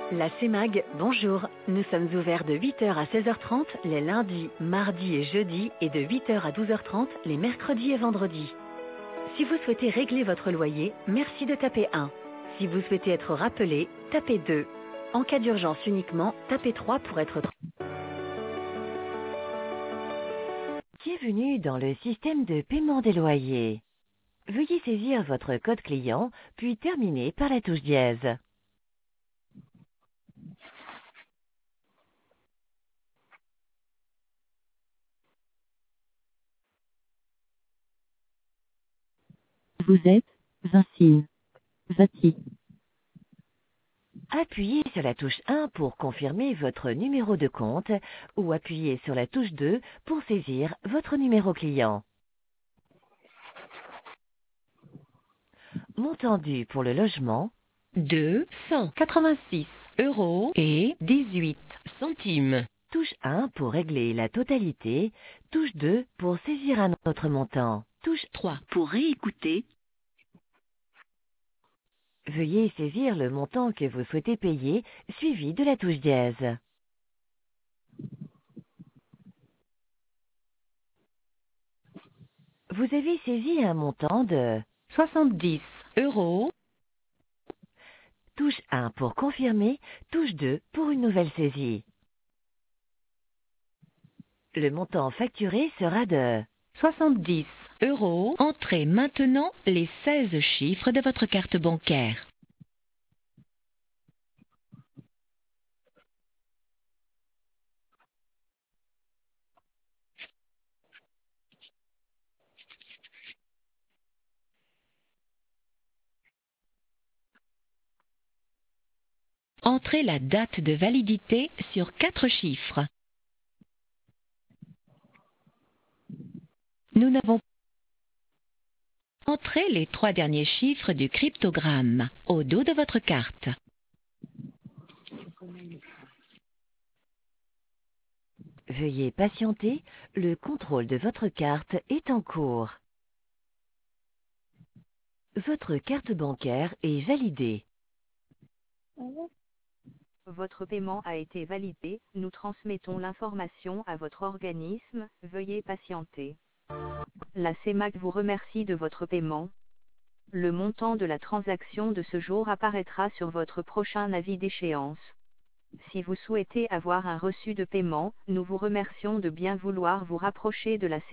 La CEMAG, bonjour. Nous sommes ouverts de 8 heures à 16h30 les lundis, mardis et jeudis et de 8 heures à 12h30 les mercredis et vendredis. Si vous souhaitez régler votre loyer, merci de taper 1. Si vous souhaitez être rappelé, tapez 2. En cas d'urgence uniquement, tapez 3 pour être... Bienvenue dans le système de paiement des loyers. Veuillez saisir votre code client, puis terminer par la touche dièse. Vous êtes Vincine Vati. Appuyez sur la touche 1 pour confirmer votre numéro de compte ou appuyez sur la touche 2 pour saisir votre numéro client. Montant dû pour le logement 286 € et 18 centimes. Touche 1 pour régler la totalité, touche 2 pour saisir un autre montant. Touche 3 Pour réécouter, Veuillez saisir le montant que vous souhaitez payer, suivi de la touche dièse. Vous avez saisi un montant de 70 €. touche 1 pour confirmer, touche 2 pour une nouvelle saisie. Le montant facturé sera de 70 €. Entrez maintenant les 16 chiffres de votre carte bancaire. Entrez la date de validité sur 4 chiffres. Nous n'avons Entrez les 3 derniers chiffres du cryptogramme au dos de votre carte. Veuillez patienter, le contrôle de votre carte est en cours. Votre carte bancaire est validée. Votre paiement a été validé, nous transmettons l'information à votre organisme, veuillez patienter. La CEMAG vous remercie de votre paiement. Le montant de la transaction de ce jour apparaîtra sur votre prochain avis d'échéance. Si vous souhaitez avoir un reçu de paiement, nous vous remercions de bien vouloir vous rapprocher de la